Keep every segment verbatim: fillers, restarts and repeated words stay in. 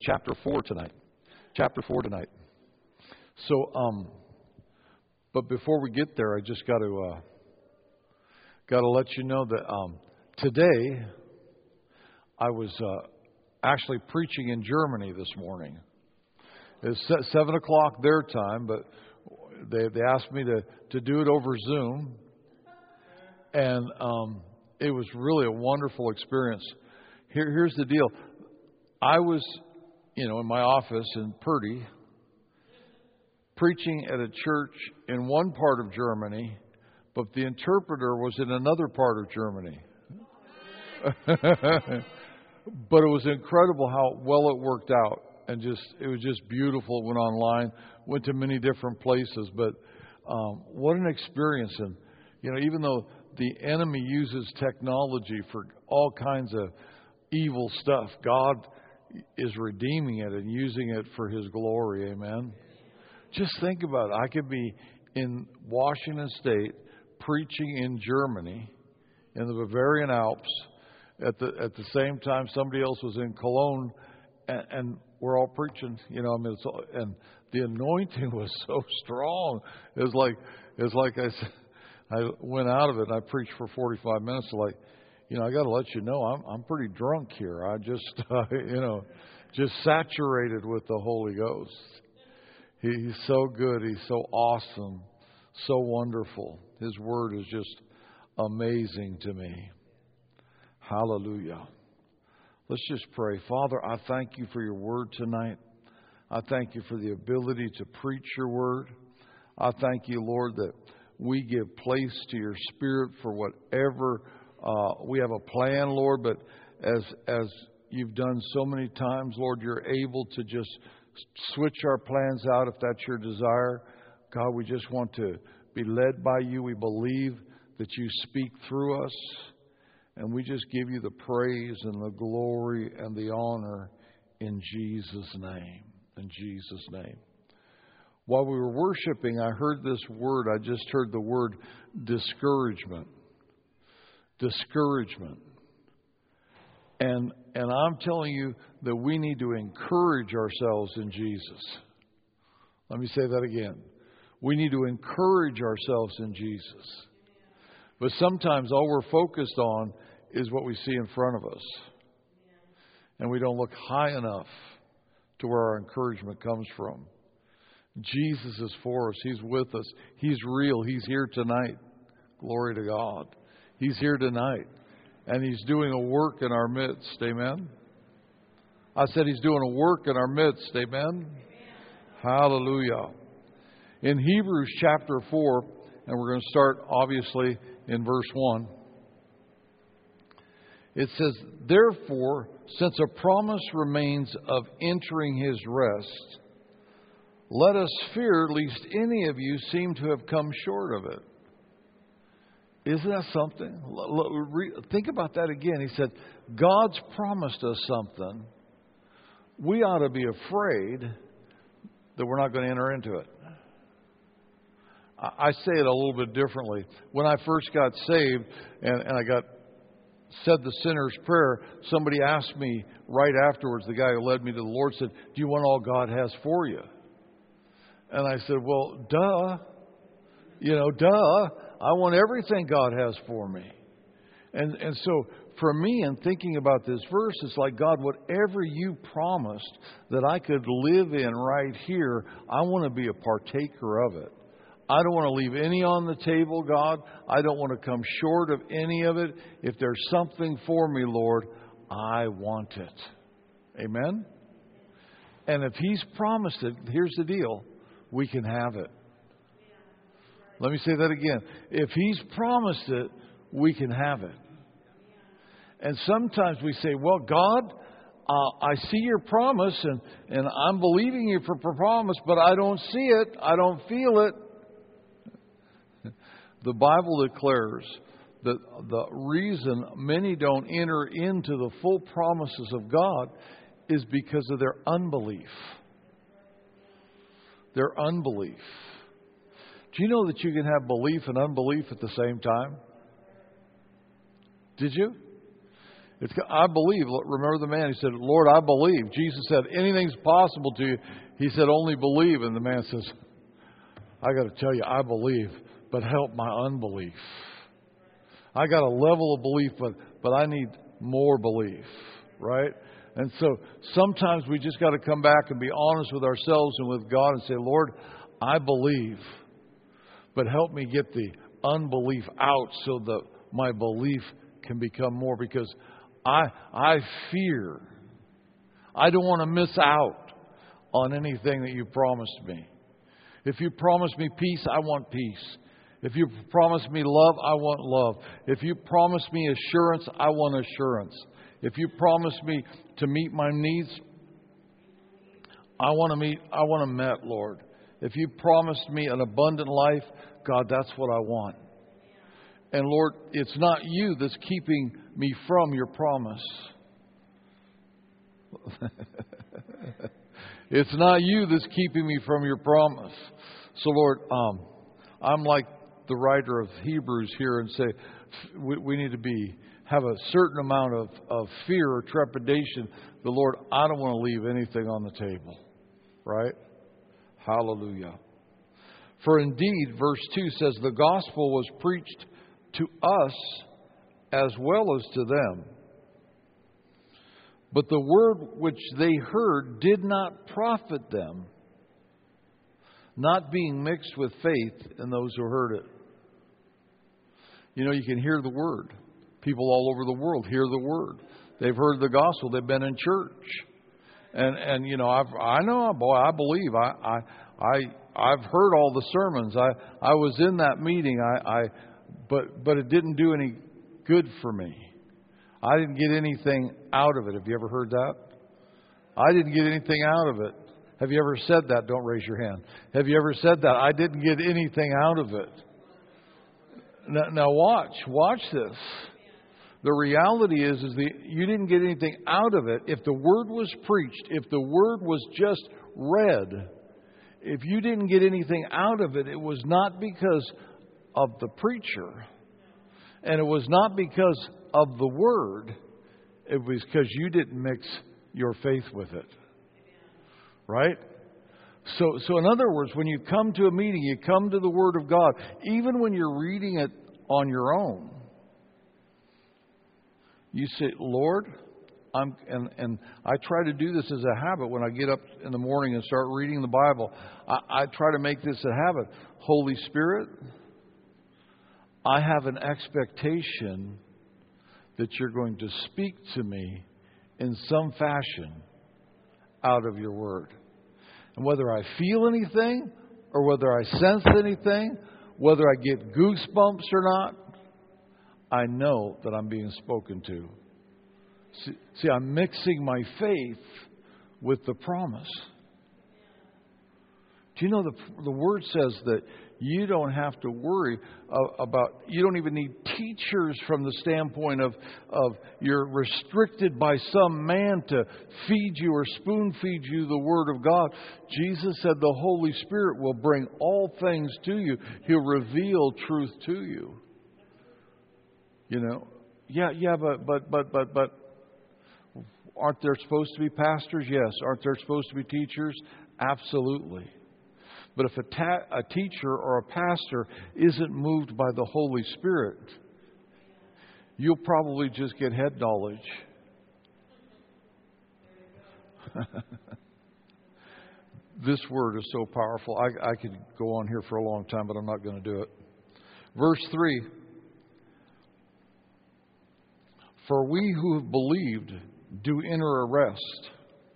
chapter four tonight. Chapter four tonight. So, um, but before we get there, I just got to uh, got to let you know that um, today I was uh, actually preaching in Germany this morning. It's seven o'clock their time, but they they asked me to to do it over Zoom, and um, it was really a wonderful experience. Here, here's the deal. I was, you know, in my office in Purdy, preaching at a church in one part of Germany, but the interpreter was in another part of Germany. But it was incredible how well it worked out, and just it was just beautiful. It went online, went to many different places, but um, what an experience! And you know, even though the enemy uses technology for all kinds of evil stuff, God is redeeming it and using it for His glory. Amen. Just think about it. I could be in Washington State preaching in Germany, in the Bavarian Alps, at the at the same time somebody else was in Cologne, and, and we're all preaching. You know, I mean, it's all, and the anointing was so strong. It was like it was like I said, I went out of it and I preached for forty-five minutes. Like, you know, I got to let you know I'm I'm pretty drunk here. I just uh, you know, just saturated with the Holy Ghost. He, he's so good. He's so awesome, so wonderful. His word is just amazing to me. Hallelujah. Let's just pray. Father, I thank you for your word tonight. I thank you for the ability to preach your word. I thank you, Lord, that we give place to your Spirit for whatever uh, we have a plan, Lord, but as as you've done so many times, Lord, you're able to just switch our plans out if that's your desire. God, we just want to be led by you. We believe that you speak through us, and we just give you the praise and the glory and the honor in Jesus' name. In Jesus' name. While we were worshiping, I heard this word. I just heard the word discouragement. Discouragement. And and I'm telling you that we need to encourage ourselves in Jesus. Let me say that again. We need to encourage ourselves in Jesus. But sometimes all we're focused on is what we see in front of us. And we don't look high enough to where our encouragement comes from. Jesus is for us. He's with us. He's real. He's here tonight. Glory to God. He's here tonight. And He's doing a work in our midst. Amen. I said He's doing a work in our midst. Amen. Amen. Hallelujah. In Hebrews chapter four, and we're going to start obviously in verse one. It says, therefore, since a promise remains of entering His rest, let us fear lest any of you seem to have come short of it. Isn't that something? Think about that again. He said, God's promised us something. We ought to be afraid that we're not going to enter into it. I say it a little bit differently. When I first got saved and, and I got said the sinner's prayer, somebody asked me right afterwards, the guy who led me to the Lord said, do you want all God has for you? And I said, well, duh. You know, duh. I want everything God has for me. And and so for me, in thinking about this verse, it's like, God, whatever you promised that I could live in right here, I want to be a partaker of it. I don't want to leave any on the table, God. I don't want to come short of any of it. If there's something for me, Lord, I want it. Amen? And if He's promised it, here's the deal. We can have it. Let me say that again. If He's promised it, we can have it. And sometimes we say, well, God, uh, I see your promise and, and I'm believing you for promise, but I don't see it. I don't feel it. The Bible declares that the reason many don't enter into the full promises of God is because of their unbelief. Their unbelief. Do you know that you can have belief and unbelief at the same time? Did you? It's, I believe. Remember the man, he said, Lord, I believe. Jesus said, anything's possible to you. He said, only believe. And the man says, I got to tell you, I believe, but help my unbelief. I got a level of belief, but, but I need more belief, right? And so sometimes we just got to come back and be honest with ourselves and with God and say, Lord, I believe, but help me get the unbelief out so that my belief can become more, because I I fear. I don't want to miss out on anything that you promised me. If you promised me peace, I want peace. If you promised me love, I want love. If you promised me assurance, I want assurance. If you promised me to meet my needs, I want to meet, I want them met, Lord. If you promised me an abundant life, God, that's what I want. And Lord, it's not you that's keeping me from your promise. It's not you that's keeping me from your promise. So Lord, um, I'm like the writer of Hebrews here and say we, we need to be have a certain amount of, of fear or trepidation. The Lord, I don't want to leave anything on the table. Right? Hallelujah. For indeed, verse two says, the gospel was preached to us as well as to them. But the word which they heard did not profit them, not being mixed with faith in those who heard it. You know, you can hear the word. People all over the world hear the word. They've heard the gospel. They've been in church. And, and you know, I've, I know, boy, I believe. I, I, I, I've heard all the sermons. I, I was in that meeting. I, I, but, but it didn't do any good for me. I didn't get anything out of it. Have you ever heard that? I didn't get anything out of it. Have you ever said that? Don't raise your hand. Have you ever said that? I didn't get anything out of it. Now, now watch. Watch this. The reality is, is that you didn't get anything out of it. If the word was preached, if the word was just read, if you didn't get anything out of it, it was not because of the preacher. And it was not because of the word. It was because you didn't mix your faith with it. Right? So, so in other words, when you come to a meeting, you come to the Word of God, even when you're reading it on your own, you say, Lord, I'm, and, and I try to do this as a habit when I get up in the morning and start reading the Bible. I, I try to make this a habit. Holy Spirit, I have an expectation that you're going to speak to me in some fashion out of your word. And whether I feel anything or whether I sense anything, whether I get goosebumps or not, I know that I'm being spoken to. See, see, I'm mixing my faith with the promise. Do you know the, the Word says that you don't have to worry uh, about, you don't even need teachers from the standpoint of, of you're restricted by some man to feed you or spoon feed you the Word of God. Jesus said the Holy Spirit will bring all things to you. He'll reveal truth to you. You know, yeah, yeah, but, but, but, but, but, aren't there supposed to be pastors? Yes. Aren't there supposed to be teachers? Absolutely. But if a, ta- a teacher or a pastor isn't moved by the Holy Spirit, you'll probably just get head knowledge. This word is so powerful. I, I could go on here for a long time, but I'm not going to do it. Verse three. For we who have believed do enter a rest.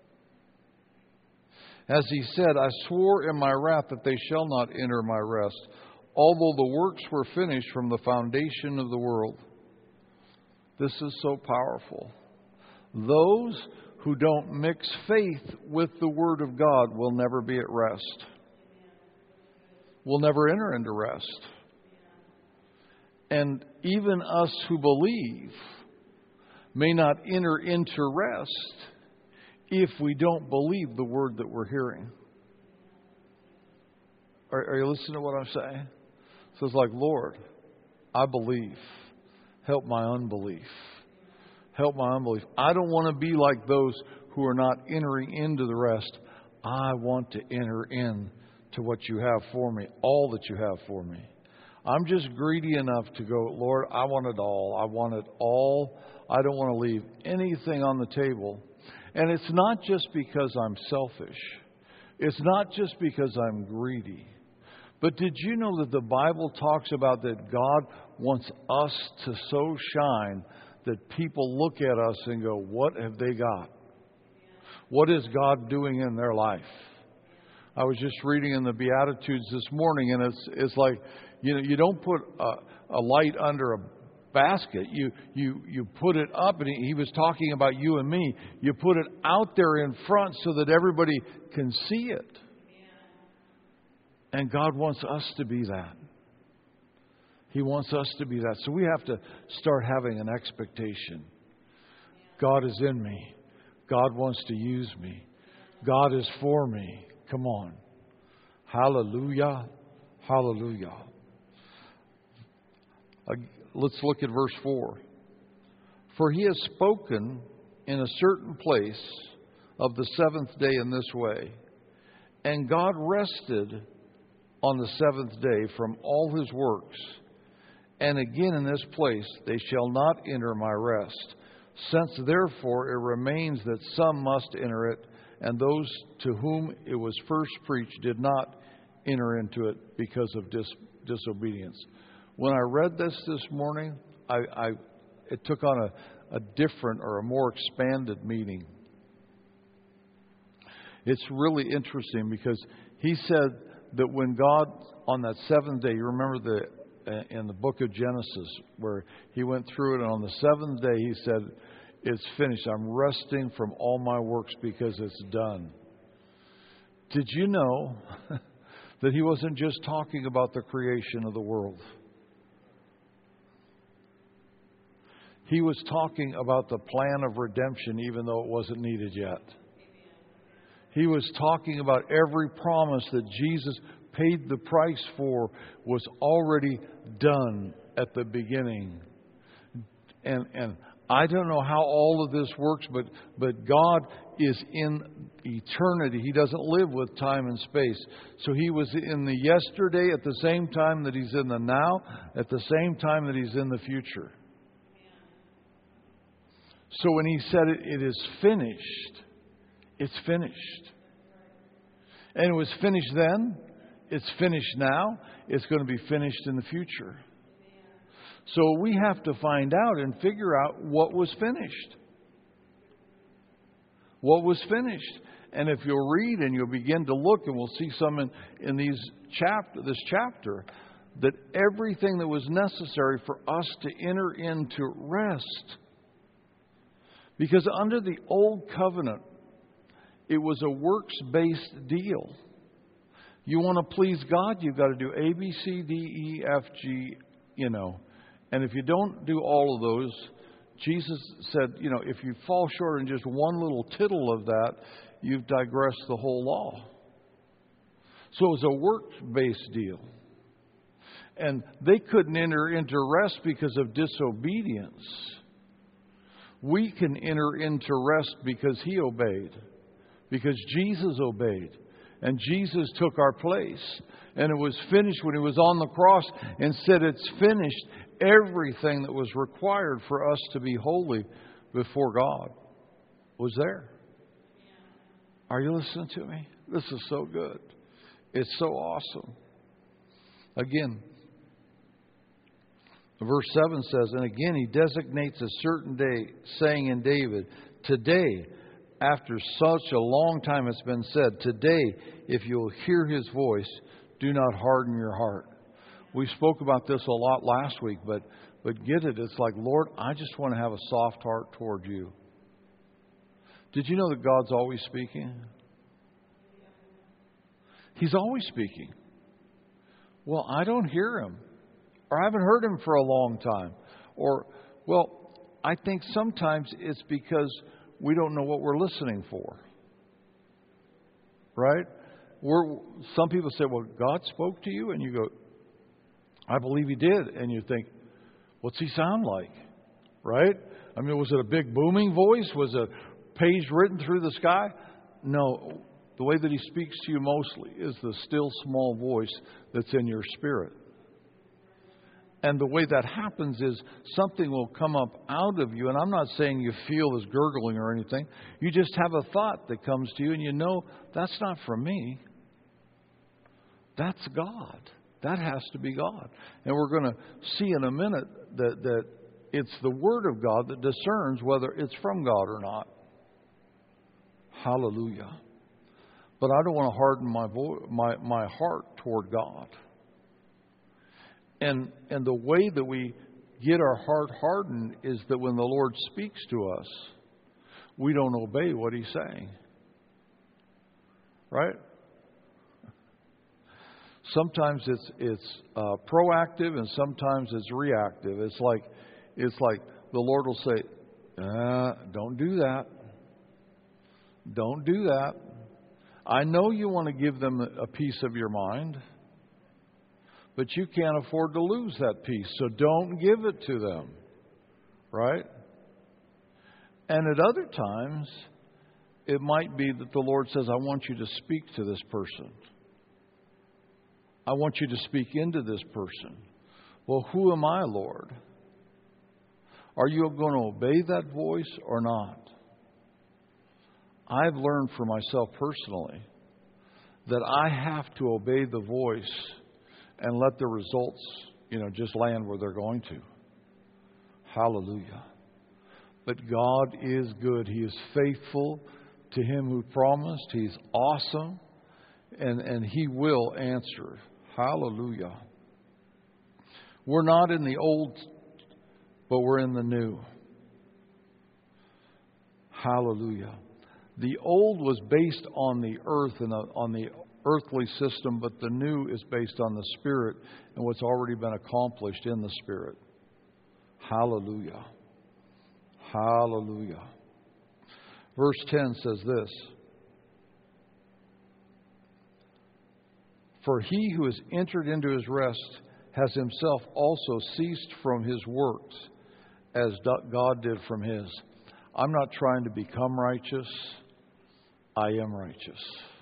As he said, I swore in my wrath that they shall not enter my rest, although the works were finished from the foundation of the world. This is so powerful. Those who don't mix faith with the Word of God will never be at rest. Will never enter into rest. And even us who believe may not enter into rest if we don't believe the word that we're hearing. Are, are you listening to what I'm saying? So it's like, Lord, I believe. Help my unbelief. Help my unbelief. I don't want to be like those who are not entering into the rest. I want to enter in to what you have for me, all that you have for me. I'm just greedy enough to go, Lord, I want it all. I want it all. I don't want to leave anything on the table. And it's not just because I'm selfish. It's not just because I'm greedy. But did you know that the Bible talks about that God wants us to so shine that people look at us and go, what have they got? What is God doing in their life? I was just reading in the Beatitudes this morning, and it's it's like, you know, you don't put a, a light under a basket. You you you put it up, and he, he was talking about you and me. You put it out there in front so that everybody can see it. And God wants us to be that. He wants us to be that. So we have to start having an expectation. God is in me. God wants to use me. God is for me. Come on. Hallelujah. Hallelujah. Uh, let's look at verse four. For he has spoken in a certain place of the seventh day in this way, and God rested on the seventh day from all his works. And again in this place they shall not enter my rest. Since therefore it remains that some must enter it, and those to whom it was first preached did not enter into it because of dis- disobedience. When I read this this morning, I, I it took on a, a different or a more expanded meaning. It's really interesting because he said that when God, on that seventh day, you remember the in the book of Genesis where he went through it, and on the seventh day he said, it's finished. I'm resting from all my works because it's done. Did you know that he wasn't just talking about the creation of the world? He was talking about the plan of redemption, even though it wasn't needed yet. He was talking about every promise that Jesus paid the price for was already done at the beginning. And and I don't know how all of this works, but but God is in eternity. He doesn't live with time and space. So he was in the yesterday at the same time that he's in the now, at the same time that he's in the future. So when he said it, it is finished, it's finished. And it was finished then, it's finished now, it's going to be finished in the future. So we have to find out and figure out what was finished. What was finished. And if you'll read and you'll begin to look, and we'll see some in, in these chapter, this chapter, that everything that was necessary for us to enter into rest. Because under the old covenant, it was a works-based deal. You want to please God, you've got to do A, B, C, D, E, F, G, you know. And if you don't do all of those, Jesus said, you know, if you fall short in just one little tittle of that, you've digressed the whole law. So it was a works-based deal. And they couldn't enter into rest because of disobedience. We can enter into rest because he obeyed. Because Jesus obeyed. And Jesus took our place. And it was finished when he was on the cross and said, it's finished. Everything that was required for us to be holy before God was there. Are you listening to me? This is so good. It's so awesome. Again, verse seven says, and again he designates a certain day, saying in David, today, after such a long time it's been said, today, if you'll hear his voice, do not harden your heart. We spoke about this a lot last week, but but get it, it's like, Lord, I just want to have a soft heart toward you. Did you know that God's always speaking? He's always speaking. Well, I don't hear him. Or I haven't heard him for a long time. Or, well, I think sometimes it's because we don't know what we're listening for. Right? We're, some people say, well, God spoke to you? And you go, I believe he did. And you think, what's he sound like? Right? I mean, was it a big booming voice? Was it a page written through the sky? No. The way that He speaks to you mostly is the still small voice that's in your spirit. And the way that happens is something will come up out of you. And I'm not saying you feel this gurgling or anything. You just have a thought that comes to you and you know, that's not from me. That's God. That has to be God. And we're going to see in a minute that, that it's the Word of God that discerns whether it's from God or not. Hallelujah. But I don't want to harden my vo- my my heart toward God. And and the way that we get our heart hardened is that when the Lord speaks to us, we don't obey what He's saying. Right? Sometimes it's it's uh, proactive and sometimes it's reactive. It's like it's like the Lord will say, uh, "Don't do that. Don't do that. I know you want to give them a piece of your mind, but you can't afford to lose that piece, so don't give it to them." Right? And at other times, it might be that the Lord says, "I want you to speak to this person. I want you to speak into this person." Well, who am I, Lord? Are you going to obey that voice or not? I've learned for myself personally that I have to obey the voice and let the results, you know, just land where they're going to. Hallelujah. But God is good. He is faithful to Him who promised. He's awesome. And, and He will answer. Hallelujah. We're not in the old, but we're in the new. Hallelujah. The old was based on the earth and on the earthly system, but the new is based on the Spirit and what's already been accomplished in the Spirit. Hallelujah. Hallelujah. Verse ten says this: "For he who has entered into his rest has himself also ceased from his works, as God did from His." I'm not trying to become righteous. I am righteous.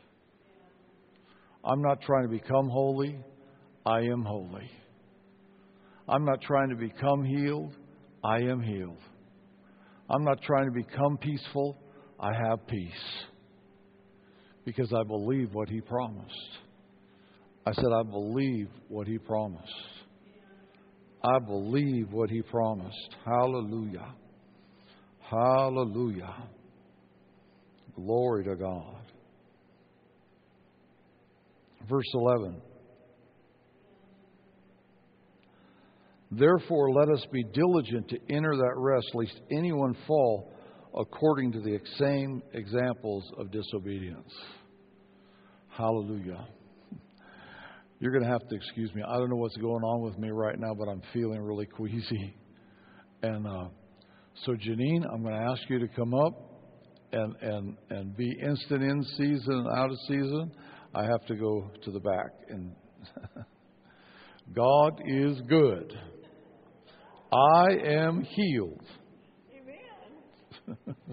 I'm not trying to become holy. I am holy. I'm not trying to become healed. I am healed. I'm not trying to become peaceful. I have peace. Because I believe what He promised. I said, I believe what He promised. I believe what He promised. Hallelujah. Hallelujah. Glory to God. Verse eleven. "Therefore let us be diligent to enter that rest, lest anyone fall according to the same examples of disobedience." Hallelujah. You're going to have to excuse me. I don't know what's going on with me right now, but I'm feeling really queasy. And uh, so, Janine, I'm going to ask you to come up and, and, and be instant in season and out of season. I have to go to the back. And God is good. I am healed. Amen.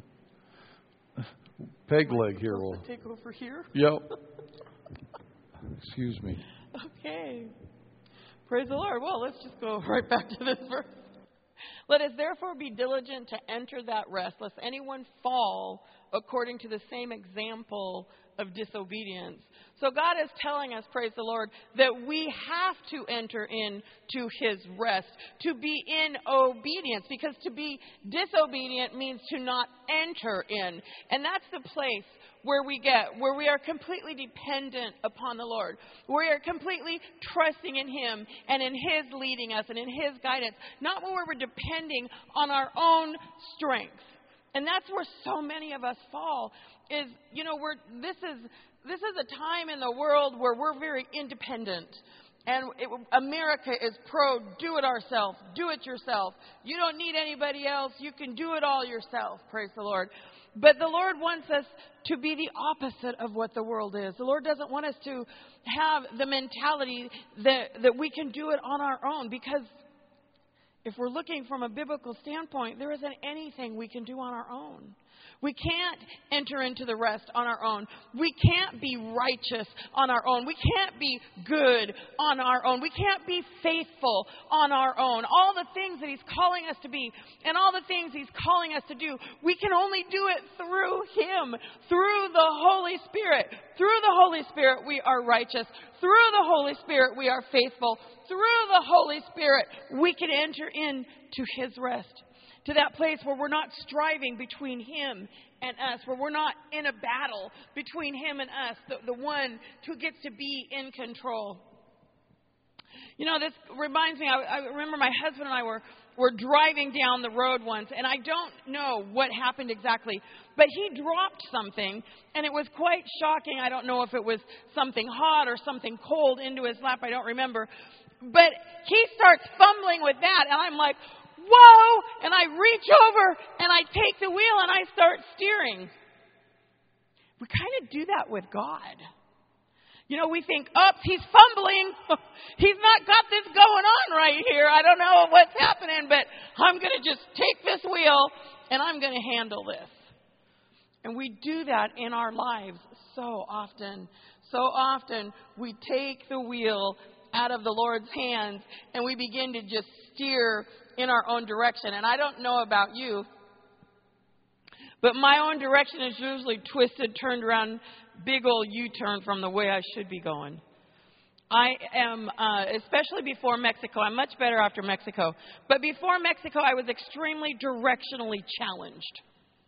Peg leg here will take over here. Yep. Excuse me. Okay. Praise the Lord. Well, let's just go right back to this verse. "Let us therefore be diligent to enter that rest, lest anyone fall according to the same example of disobedience." So God is telling us, praise the Lord, that we have to enter into His rest, to be in obedience, because to be disobedient means to not enter in. And that's the place where we get, where we are completely dependent upon the Lord, where we are completely trusting in Him and in His leading us and in His guidance, not where we're depending on our own strength. And that's where so many of us fall, is, you know, we're, this is, this is a time in the world where we're very independent. And it, America is pro do it ourselves, do it yourself. You don't need anybody else. You can do it all yourself. Praise the Lord. But the Lord wants us to be the opposite of what the world is. The Lord doesn't want us to have the mentality that, that we can do it on our own, because if we're looking from a biblical standpoint, there isn't anything we can do on our own. We can't enter into the rest on our own. We can't be righteous on our own. We can't be good on our own. We can't be faithful on our own. All the things that He's calling us to be and all the things He's calling us to do, we can only do it through Him, through the Holy Spirit. Through the Holy Spirit, we are righteous. Through the Holy Spirit, we are faithful. Through the Holy Spirit, we can enter into His rest. To that place where we're not striving between Him and us, where we're not in a battle between Him and us, the, the one who gets to be in control. You know, this reminds me, I, I remember my husband and I were, were driving down the road once, and I don't know what happened exactly, but he dropped something, and it was quite shocking. I don't know if it was something hot or something cold into his lap. I don't remember. But he starts fumbling with that, and I'm like, whoa! And I reach over and I take the wheel and I start steering. We kind of do that with God. You know, we think, oh, he's fumbling. He's not got this going on right here. I don't know what's happening, but I'm going to just take this wheel and I'm going to handle this. And we do that in our lives so often. So often we take the wheel out of the Lord's hands and we begin to just steer in our own direction. And I don't know about you, but my own direction is usually twisted, turned around, big old U-turn from the way I should be going. I am, uh, especially before Mexico, I'm much better after Mexico, but before Mexico I was extremely directionally challenged.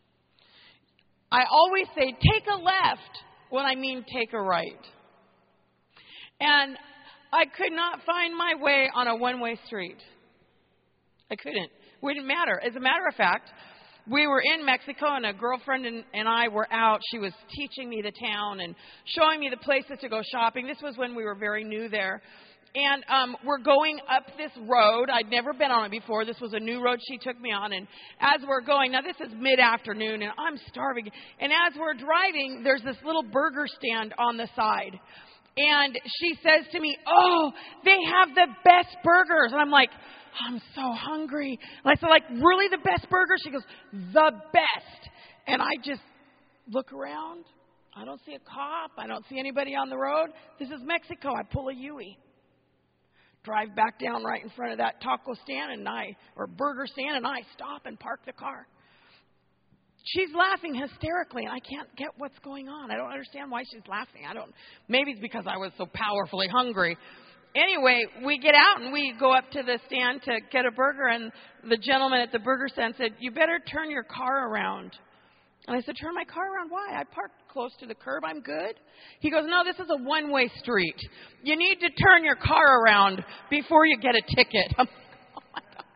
I always say, take a left when I mean take a right. And I could not find my way on a one-way street. I couldn't. It wouldn't matter. As a matter of fact, we were in Mexico and a girlfriend and, and I were out. She was teaching me the town and showing me the places to go shopping. This was when we were very new there. And um, we're going up this road. I'd never been on it before. This was a new road she took me on. And as we're going, now this is mid-afternoon and I'm starving. And as we're driving, there's this little burger stand on the side. And she says to me, oh, they have the best burgers. And I'm like, I'm so hungry. And I said, like, really the best burger? She goes, the best. And I just look around. I don't see a cop. I don't see anybody on the road. This is Mexico. I pull a U-ey. Drive back down right in front of that taco stand and I, or burger stand, and I stop and park the car. She's laughing hysterically, and I can't get what's going on. I don't understand why she's laughing. I don't. Maybe it's because I was so powerfully hungry. Anyway, we get out and we go up to the stand to get a burger, and the gentleman at the burger stand said, you better turn your car around. And I said, turn my car around? Why? I parked close to the curb. I'm good. He goes, no, this is a one-way street. You need to turn your car around before you get a ticket. I'm like, oh my God.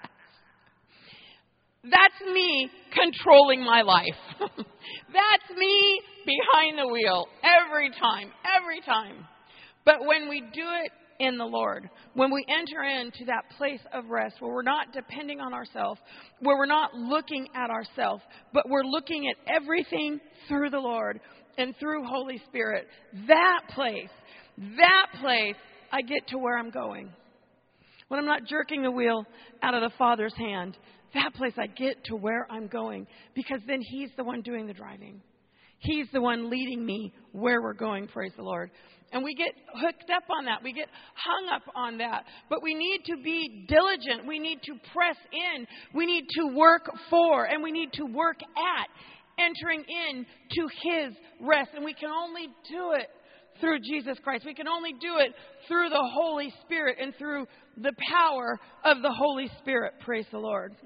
That's me controlling my life. That's me behind the wheel every time, every time. But when we do it in the Lord, when we enter into that place of rest where we're not depending on ourselves, where we're not looking at ourselves, but we're looking at everything through the Lord and through Holy Spirit, that place, that place, I get to where I'm going. When I'm not jerking the wheel out of the Father's hand, that place I get to where I'm going, because then He's the one doing the driving. He's the one leading me where we're going, praise the Lord. And we get hooked up on that. We get hung up on that. But we need to be diligent. We need to press in. We need to work for, and we need to work at entering in to His rest. And we can only do it through Jesus Christ. We can only do it through the Holy Spirit and through the power of the Holy Spirit. Praise the Lord.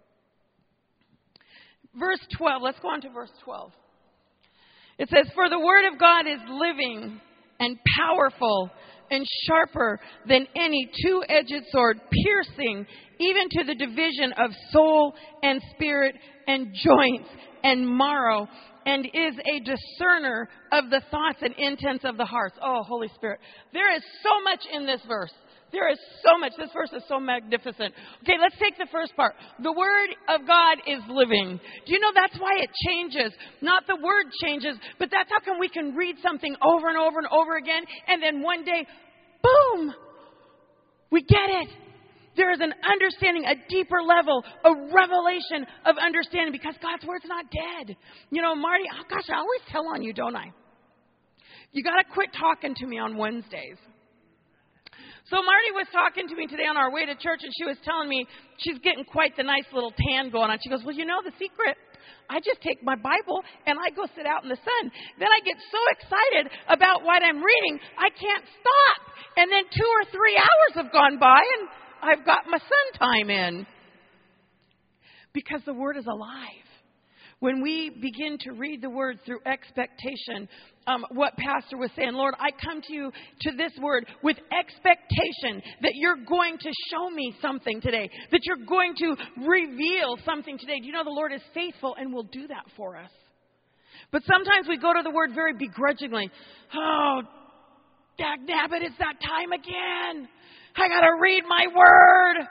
Verse twelve. Let's go on to verse twelve. It says, for the word of God is living and powerful and sharper than any two-edged sword, piercing even to the division of soul and spirit and joints and marrow, and is a discerner of the thoughts and intents of the hearts. Oh, Holy Spirit. There is so much in this verse. There is so much. This verse is so magnificent. Okay, let's take the first part. The Word of God is living. Do you know that's why it changes? Not the Word changes, but that's how come we can read something over and over and over again, and then one day, boom, we get it. There is an understanding, a deeper level, a revelation of understanding because God's Word's not dead. You know, Marty, oh gosh, I always tell on you, don't I? You got to quit talking to me on Wednesdays. So Marty was talking to me today on our way to church, and she was telling me she's getting quite the nice little tan going on. She goes, well, you know the secret? I just take my Bible and I go sit out in the sun. Then I get so excited about what I'm reading, I can't stop. And then two or three hours have gone by, and I've got my sun time in. Because the Word is alive. When we begin to read the Word through expectation, um, what Pastor was saying, Lord, I come to you to this Word with expectation that you're going to show me something today, that you're going to reveal something today. Do you know the Lord is faithful and will do that for us? But sometimes we go to the Word very begrudgingly. Oh, dag nabbit, it's that time again. I got to read my Word.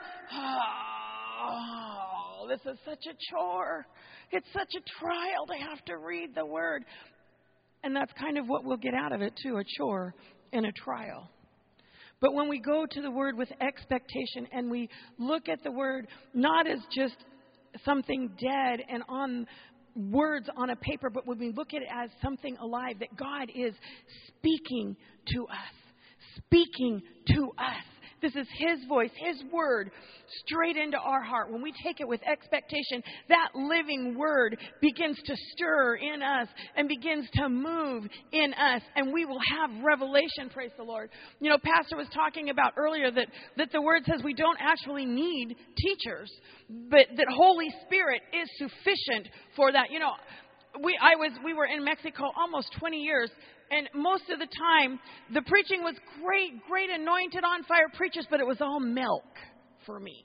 Oh, this is such a chore. It's such a trial to have to read the Word. And that's kind of what we'll get out of it, too, a chore and a trial. But when we go to the Word with expectation and we look at the Word not as just something dead and on words on a paper, but when we look at it as something alive, that God is speaking to us, speaking to us. This is His voice, His Word, straight into our heart. When we take it with expectation, that living Word begins to stir in us and begins to move in us. And we will have revelation, praise the Lord. You know, Pastor was talking about earlier that, that the Word says we don't actually need teachers, but that Holy Spirit is sufficient for that. You know, we I was we were in Mexico almost twenty years. And most of the time, the preaching was great, great anointed on fire preachers, but it was all milk for me.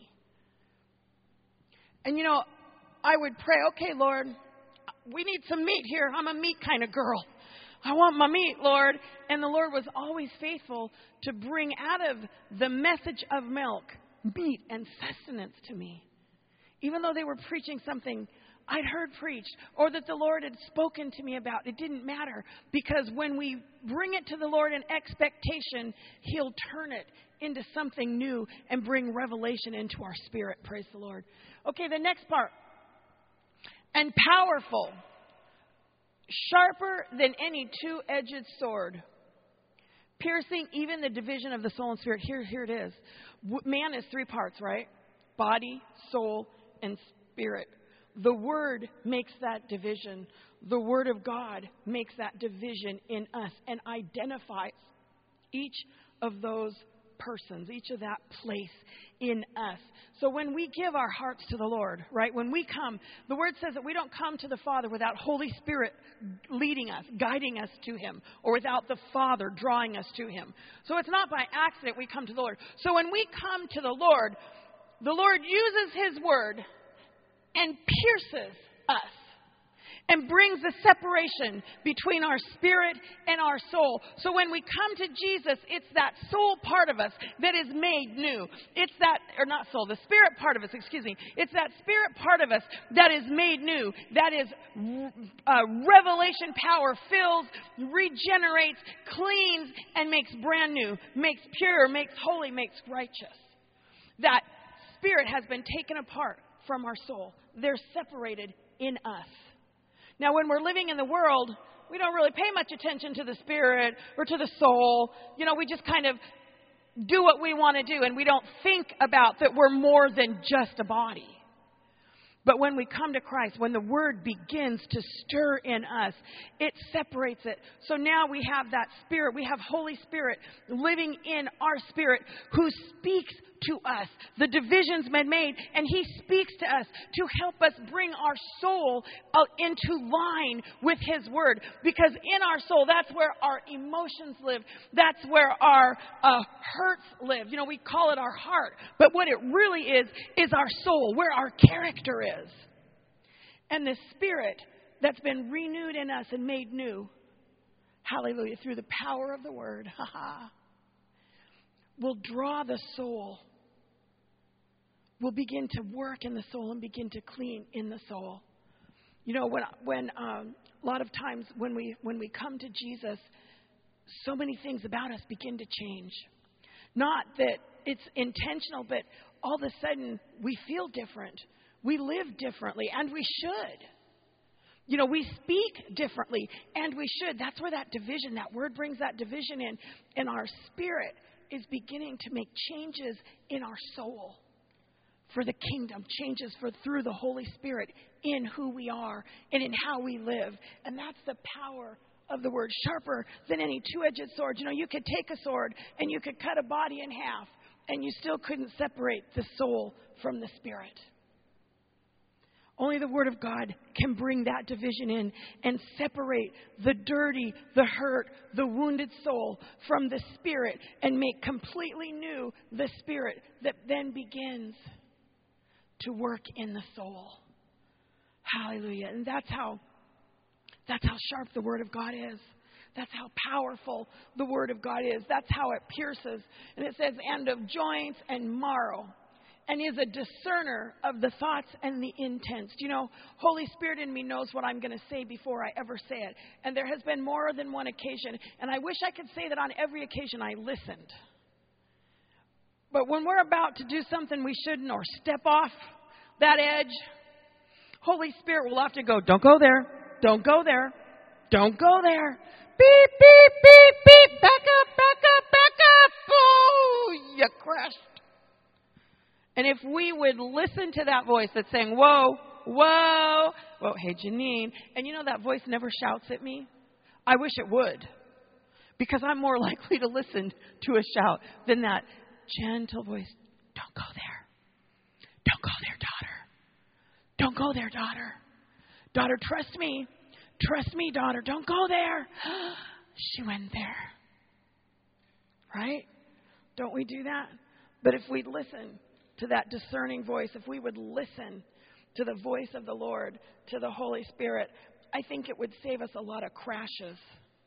And, you know, I would pray, okay, Lord, we need some meat here. I'm a meat kind of girl. I want my meat, Lord. And the Lord was always faithful to bring out of the message of milk meat and sustenance to me. Even though they were preaching something I'd heard preached or that the Lord had spoken to me about. It didn't matter because when we bring it to the Lord in expectation, He'll turn it into something new and bring revelation into our spirit. Praise the Lord. Okay, the next part. And powerful, sharper than any two-edged sword, piercing even the division of the soul and spirit. Here, here it is. Man is three parts, right? Body, soul, and spirit. The Word makes that division. The Word of God makes that division in us and identifies each of those persons, each of that place in us. So when we give our hearts to the Lord, right, when we come, the Word says that we don't come to the Father without Holy Spirit leading us, guiding us to Him, or without the Father drawing us to Him. So it's not by accident we come to the Lord. So when we come to the Lord, the Lord uses His Word and pierces us and brings the separation between our spirit and our soul. So when we come to Jesus, it's that soul part of us that is made new. It's that, or not soul, the spirit part of us, excuse me. It's that spirit part of us that is made new. That is uh, revelation power, fills, regenerates, cleans, and makes brand new, makes pure, makes holy, makes righteous. That spirit has been taken apart from our soul. They're separated in us. Now, when we're living in the world, we don't really pay much attention to the spirit or to the soul. You know, we just kind of do what we want to do, and we don't think about that we're more than just a body. But when we come to Christ, when the Word begins to stir in us, it separates it. So now we have that Spirit. We have Holy Spirit living in our spirit who speaks to us. The division's been made, and He speaks to us to help us bring our soul into line with His Word. Because in our soul, that's where our emotions live. That's where our uh, hurts live. You know, we call it our heart. But what it really is, is our soul, where our character is. And the Spirit that's been renewed in us and made new, hallelujah, through the power of the Word, ha ha, will draw the soul, will begin to work in the soul and begin to clean in the soul. You know, when when um, a lot of times when we when we come to Jesus, so many things about us begin to change. Not that it's intentional, but all of a sudden we feel different. We live differently, and we should. You know, we speak differently, and we should. That's where that division, that word brings that division in. And our spirit is beginning to make changes in our soul for the kingdom, changes for through the Holy Spirit in who we are and in how we live. And that's the power of the word, sharper than any two-edged sword. You know, you could take a sword and you could cut a body in half, and you still couldn't separate the soul from the spirit. Only the Word of God can bring that division in and separate the dirty, the hurt, the wounded soul from the spirit and make completely new the spirit that then begins to work in the soul. Hallelujah. And that's how, that's how sharp the Word of God is. That's how powerful the Word of God is. That's how it pierces. And it says, and of joints and marrow. And is a discerner of the thoughts and the intents. You know, Holy Spirit in me knows what I'm going to say before I ever say it. And there has been more than one occasion. And I wish I could say that on every occasion I listened. But when we're about to do something we shouldn't or step off that edge, Holy Spirit will have to go, don't go there. Don't go there. Don't go there. Beep, beep, beep, beep. Back up, back up, back up. Oh, you crashed. And if we would listen to that voice that's saying, whoa, whoa, whoa, hey, Janine. And you know that voice never shouts at me? I wish it would. Because I'm more likely to listen to a shout than that gentle voice. Don't go there. Don't go there, daughter. Don't go there, daughter. Daughter, trust me. Trust me, daughter. Don't go there. She went there. Right? Don't we do that? But if we'd listen to that discerning voice, if we would listen to the voice of the Lord, to the Holy Spirit, I think it would save us a lot of crashes.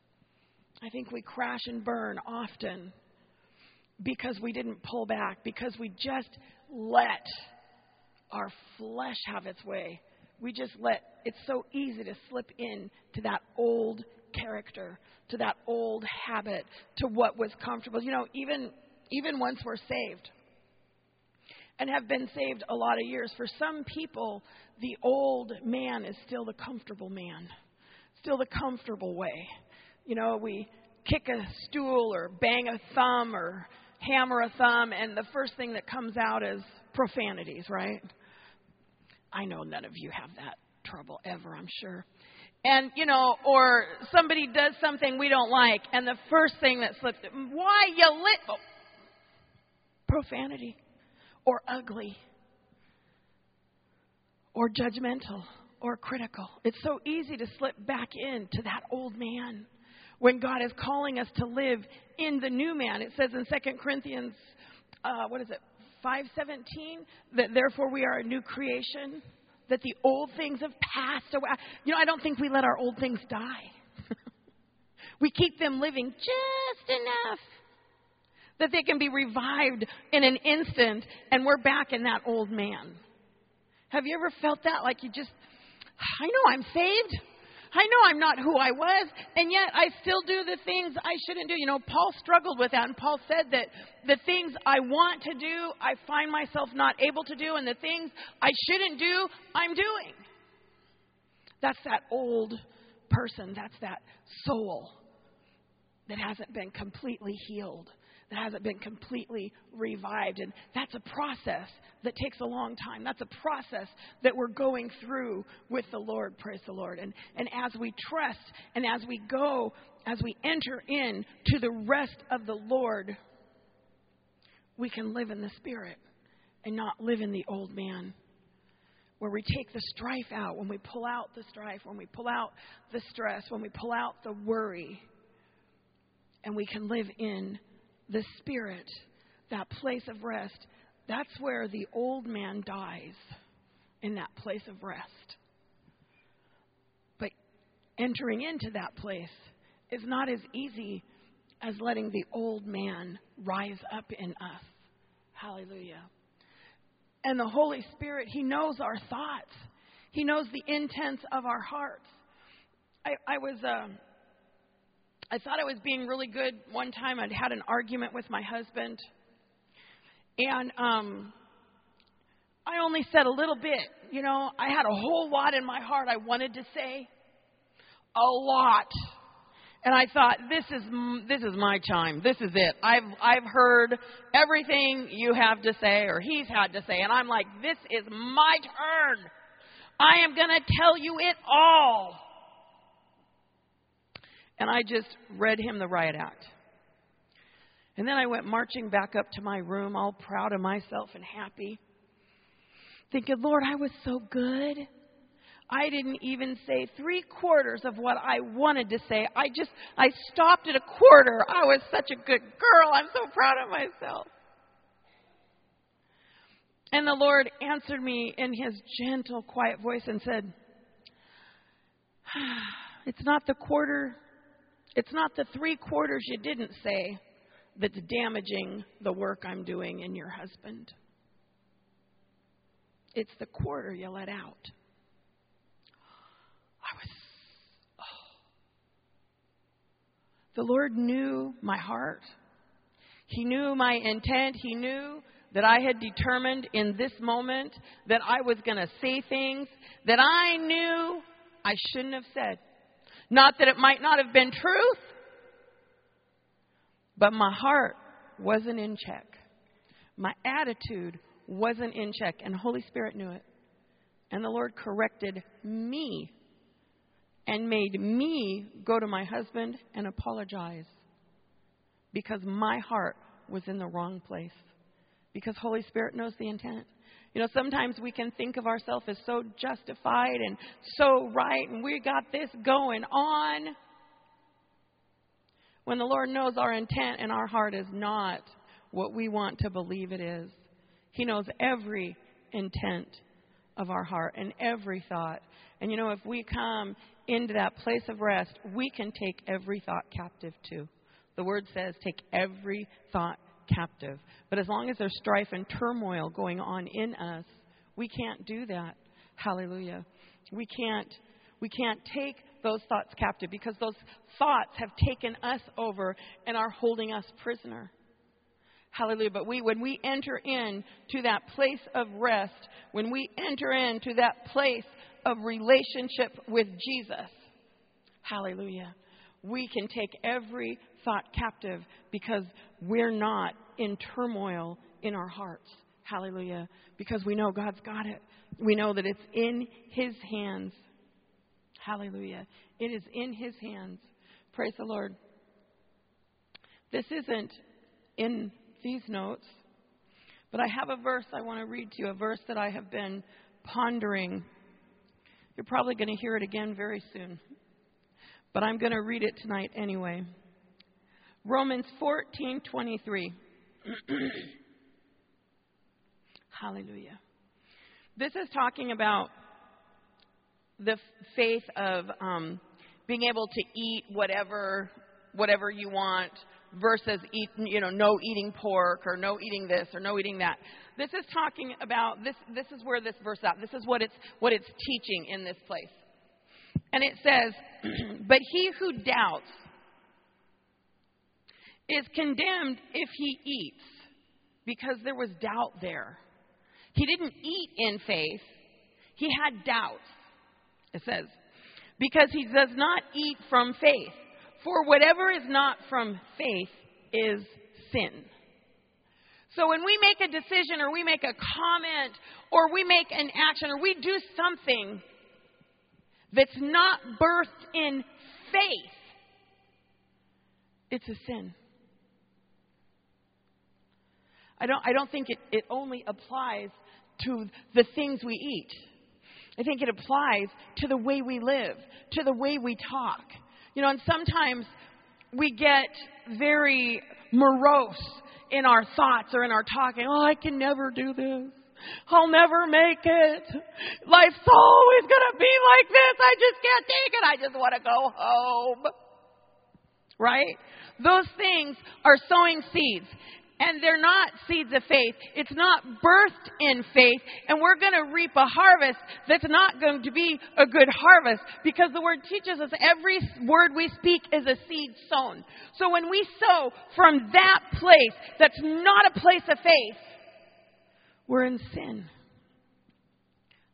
I think we crash and burn often because we didn't pull back, because we just let our flesh have its way. We just let, it's so easy to slip in to that old character, to that old habit, to what was comfortable. You know, even even once we're saved, and have been saved a lot of years. For some people, the old man is still the comfortable man, still the comfortable way. You know, we kick a stool or bang a thumb or hammer a thumb, and the first thing that comes out is profanities, right? I know none of you have that trouble ever, I'm sure. And, you know, or somebody does something we don't like, and the first thing that slips, why you lit? Oh, profanity. Or ugly, or judgmental, or critical. It's so easy to slip back into that old man when God is calling us to live in the new man. It says in Second Corinthians, uh, what is it, five seventeen, that therefore we are a new creation, that the old things have passed away. You know, I don't think we let our old things die. We keep them living just enough that they can be revived in an instant, and we're back in that old man. Have you ever felt that? Like you just, I know I'm saved. I know I'm not who I was, and yet I still do the things I shouldn't do. You know, Paul struggled with that, and Paul said that the things I want to do, I find myself not able to do, and the things I shouldn't do, I'm doing. That's that old person. That's that soul that hasn't been completely healed, that hasn't been completely revived. And that's a process that takes a long time. That's a process that we're going through with the Lord. Praise the Lord. And, and as we trust and as we go, as we enter in to the rest of the Lord, we can live in the Spirit and not live in the old man, where we take the strife out, when we pull out the strife, when we pull out the stress, when we pull out the worry, and we can live in the Spirit, that place of rest. That's where the old man dies, in that place of rest. But entering into that place is not as easy as letting the old man rise up in us. Hallelujah. And the Holy Spirit, He knows our thoughts. He knows the intents of our hearts. I, I was... Uh, I thought I was being really good. One time I'd had an argument with my husband. And um, I only said a little bit. You know, I had a whole lot in my heart I wanted to say. A lot. And I thought, this is this is my time. This is it. I've I've heard everything you have to say or he's had to say. And I'm like, this is my turn. I am going to tell you it all. And I just read him the riot act. And then I went marching back up to my room, all proud of myself and happy, thinking, Lord, I was so good. I didn't even say three quarters of what I wanted to say. I just, I stopped at a quarter. I was such a good girl. I'm so proud of myself. And the Lord answered me in his gentle, quiet voice and said, it's not the quarter, it's not the three quarters you didn't say that's damaging the work I'm doing in your husband. It's the quarter you let out. I was, oh. The Lord knew my heart. He knew my intent. He knew that I had determined in this moment that I was going to say things that I knew I shouldn't have said. Not that it might not have been truth, but my heart wasn't in check. My attitude wasn't in check, and the Holy Spirit knew it. And the Lord corrected me and made me go to my husband and apologize because my heart was in the wrong place. Because Holy Spirit knows the intent. You know, sometimes we can think of ourselves as so justified and so right, and we got this going on, when the Lord knows our intent and our heart is not what we want to believe it is. He knows every intent of our heart and every thought. And you know, if we come into that place of rest, we can take every thought captive too. The word says, take every thought captive. But as long as there's strife and turmoil going on in us, we can't do that. Hallelujah. We can't, we can't take those thoughts captive because those thoughts have taken us over and are holding us prisoner. Hallelujah. But we, when we enter into that place of rest, when we enter into that place of relationship with Jesus, hallelujah, we can take every thought captive because we're not in turmoil in our hearts. Hallelujah. Because we know God's got it. We know that it's in His hands. Hallelujah. It is in His hands. Praise the Lord. This isn't in these notes, but I have a verse I want to read to you, a verse that I have been pondering. You're probably going to hear it again very soon, but I'm going to read it tonight anyway. Romans fourteen twenty-three. Hallelujah. This is talking about the faith of um, being able to eat whatever whatever you want versus eat, you know, no eating pork or no eating this or no eating that. This is talking about this. This is where this verse out. This is what it's what it's teaching in this place, and it says, "But he who doubts is condemned if he eats, because there was doubt there." He didn't eat in faith. He had doubts. It says, because he does not eat from faith. For whatever is not from faith is sin. So when we make a decision or we make a comment or we make an action or we do something that's not birthed in faith, it's a sin. I don't I don't think it, it only applies to the things we eat. I think it applies to the way we live, to the way we talk. You know, and sometimes we get very morose in our thoughts or in our talking. Oh, I can never do this. I'll never make it. Life's always going to be like this. I just can't take it. I just want to go home. Right? Those things are sowing seeds. And they're not seeds of faith. It's not birthed in faith. And we're going to reap a harvest that's not going to be a good harvest. Because the Word teaches us every word we speak is a seed sown. So when we sow from that place that's not a place of faith, we're in sin.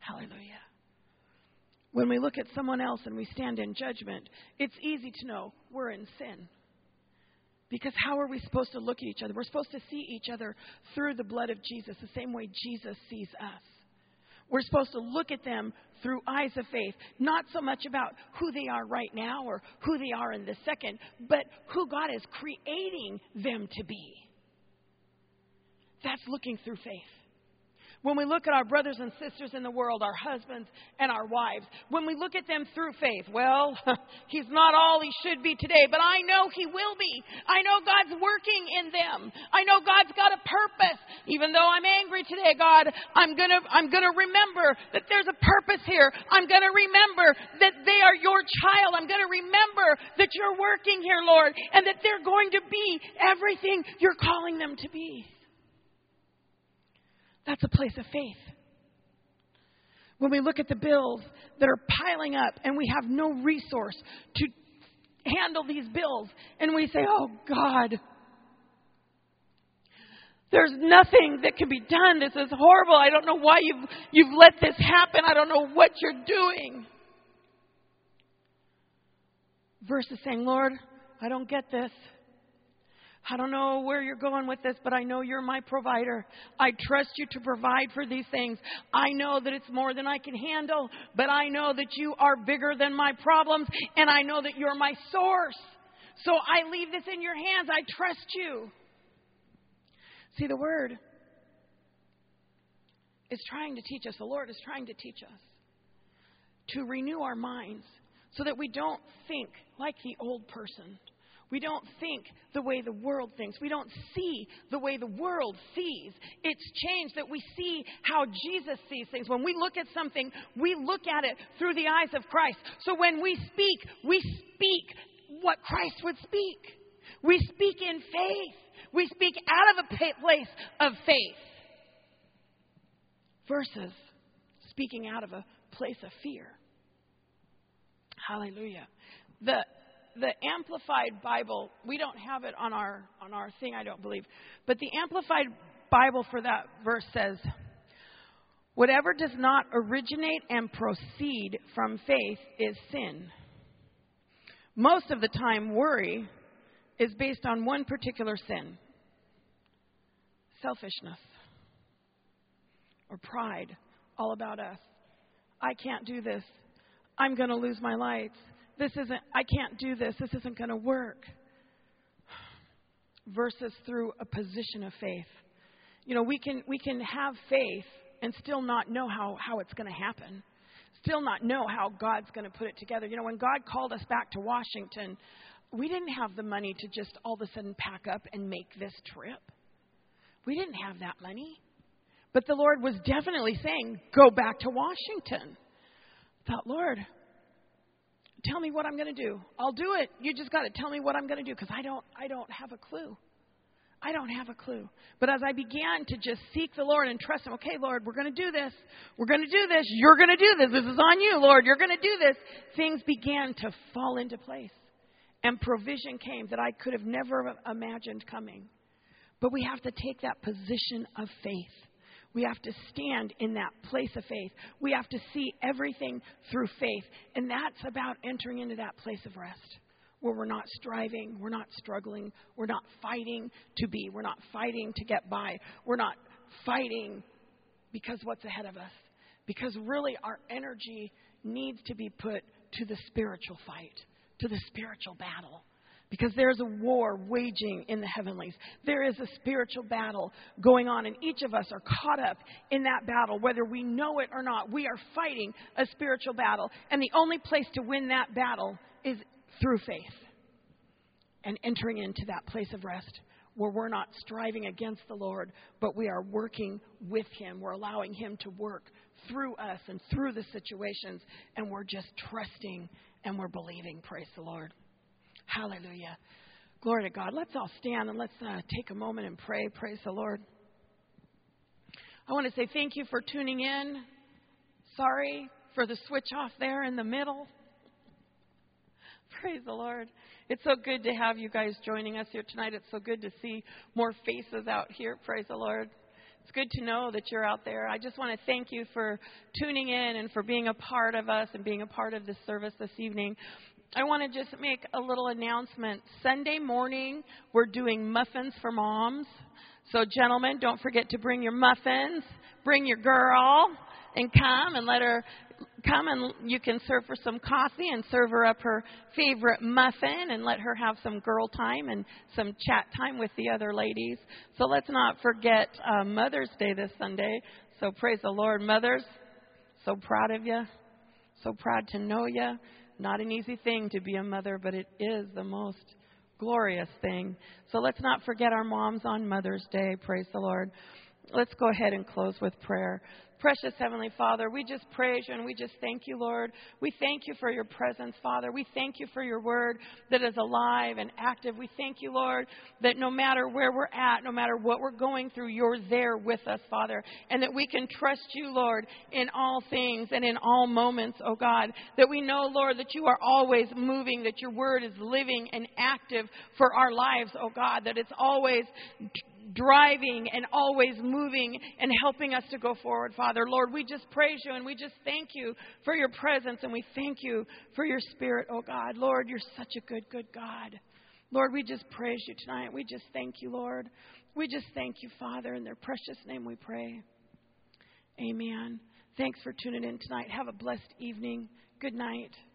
Hallelujah. When we look at someone else and we stand in judgment, it's easy to know we're in sin. Because how are we supposed to look at each other? We're supposed to see each other through the blood of Jesus, the same way Jesus sees us. We're supposed to look at them through eyes of faith, not so much about who they are right now or who they are in the second, but who God is creating them to be. That's looking through faith. When we look at our brothers and sisters in the world, our husbands and our wives, when we look at them through faith, well, he's not all he should be today, but I know he will be. I know God's working in them. I know God's got a purpose. Even though I'm angry today, God, I'm going to I'm going to remember that there's a purpose here. I'm going to remember that they are your child. I'm going to remember that you're working here, Lord, and that they're going to be everything you're calling them to be. That's a place of faith. When we look at the bills that are piling up and we have no resource to handle these bills, and we say, oh God, there's nothing that can be done. This is horrible. I don't know why you've, you've let this happen. I don't know what you're doing. Versus saying, Lord, I don't get this. I don't know where you're going with this, but I know you're my provider. I trust you to provide for these things. I know that it's more than I can handle, but I know that you are bigger than my problems, and I know that you're my source. So I leave this in your hands. I trust you. See, the Word is trying to teach us. The Lord is trying to teach us to renew our minds so that we don't think like the old person. We don't think the way the world thinks. We don't see the way the world sees. It's changed that we see how Jesus sees things. When we look at something, we look at it through the eyes of Christ. So when we speak, we speak what Christ would speak. We speak in faith. We speak out of a place of faith versus speaking out of a place of fear. Hallelujah. The The Amplified Bible, we don't have it on our on our thing, I don't believe. But the Amplified Bible for that verse says, whatever does not originate and proceed from faith is sin. Most of the time, worry is based on one particular sin. Selfishness. Or pride. All about us. I can't do this. I'm going to lose my lights. This isn't, I can't do this. This isn't going to work. Versus through a position of faith. You know, we can we can have faith and still not know how, how it's going to happen. Still not know how God's going to put it together. You know, when God called us back to Washington, we didn't have the money to just all of a sudden pack up and make this trip. We didn't have that money. But the Lord was definitely saying, go back to Washington. I thought, Lord, tell me what I'm going to do. I'll do it. You just got to tell me what I'm going to do because I don't I don't have a clue. I don't have a clue. But as I began to just seek the Lord and trust Him, okay, Lord, we're going to do this. We're going to do this. You're going to do this. This is on you, Lord. You're going to do this. Things began to fall into place. And provision came that I could have never imagined coming. But we have to take that position of faith. We have to stand in that place of faith. We have to see everything through faith. And that's about entering into that place of rest where we're not striving, we're not struggling, we're not fighting to be, we're not fighting to get by, we're not fighting because what's ahead of us. Because really our energy needs to be put to the spiritual fight, to the spiritual battle. Because there's a war waging in the heavenlies. There is a spiritual battle going on, and each of us are caught up in that battle, whether we know it or not. We are fighting a spiritual battle, and the only place to win that battle is through faith and entering into that place of rest where we're not striving against the Lord, but we are working with Him. We're allowing Him to work through us and through the situations, and we're just trusting and we're believing. Praise the Lord. Hallelujah. Glory to God. Let's all stand and let's uh, take a moment and pray. Praise the Lord. I want to say thank you for tuning in. Sorry for the switch off there in the middle. Praise the Lord. It's so good to have you guys joining us here tonight. It's so good to see more faces out here. Praise the Lord. It's good to know that you're out there. I just want to thank you for tuning in and for being a part of us and being a part of this service this evening. I want to just make a little announcement. Sunday morning, we're doing muffins for moms. So, gentlemen, don't forget to bring your muffins. Bring your girl and come and let her come, and you can serve her some coffee and serve her up her favorite muffin and let her have some girl time and some chat time with the other ladies. So let's not forget uh, Mother's Day this Sunday. So praise the Lord. Mothers, so proud of you. So proud to know you. Not an easy thing to be a mother, but it is the most glorious thing. So let's not forget our moms on Mother's Day. Praise the Lord. Let's go ahead and close with prayer. Precious Heavenly Father, we just praise you and we just thank you, Lord. We thank you for your presence, Father. We thank you for your word that is alive and active. We thank you, Lord, that no matter where we're at, no matter what we're going through, you're there with us, Father, and that we can trust you, Lord, in all things and in all moments, oh God, that we know, Lord, that you are always moving, that your word is living and active for our lives, oh God, that it's always driving and always moving and helping us to go forward, Father. Lord, we just praise you and we just thank you for your presence and we thank you for your spirit, oh God. Lord, you're such a good, good God. Lord, we just praise you tonight. We just thank you, Lord. We just thank you, Father. In their precious name we pray. Amen. Thanks for tuning in tonight. Have a blessed evening. Good night.